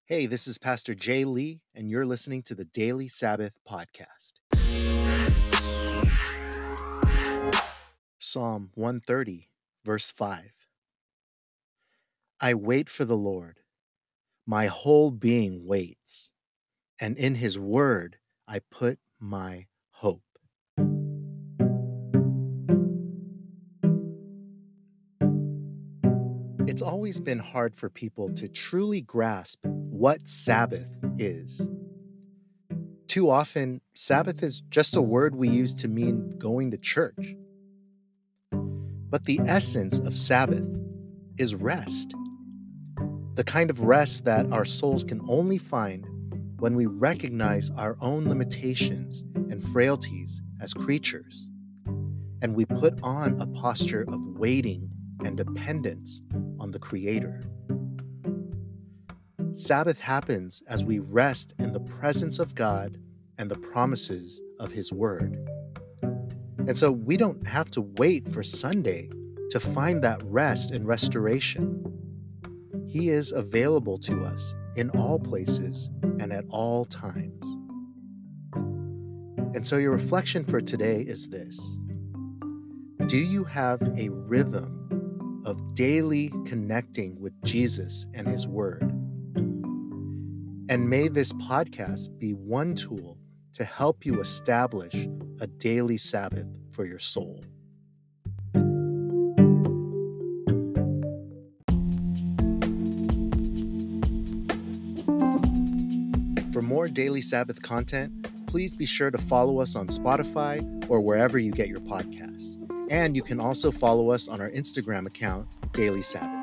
Hey, this is Pastor Jay Lee, and you're listening to the Daily Sabbath Podcast. Psalm 130, verse 5. I wait for the Lord. My whole being waits, and in his word I put my hope. It's always been hard for people to truly grasp what Sabbath is. Too often, Sabbath is just a word we use to mean going to church. But the essence of Sabbath is rest. The kind of rest that our souls can only find when we recognize our own limitations and frailties as creatures, and we put on a posture of waiting and dependence on the Creator. Sabbath happens as we rest in the presence of God and the promises of His Word. And so we don't have to wait for Sunday to find that rest and restoration. He is available to us in all places and at all times. And so your reflection for today is this: do you have a rhythm of daily connecting with Jesus and His Word? And may this podcast be one tool to help you establish a daily Sabbath for your soul. For more daily Sabbath content, please be sure to follow us on Spotify or wherever you get your podcasts. And you can also follow us on our Instagram account, Daily Sabbath.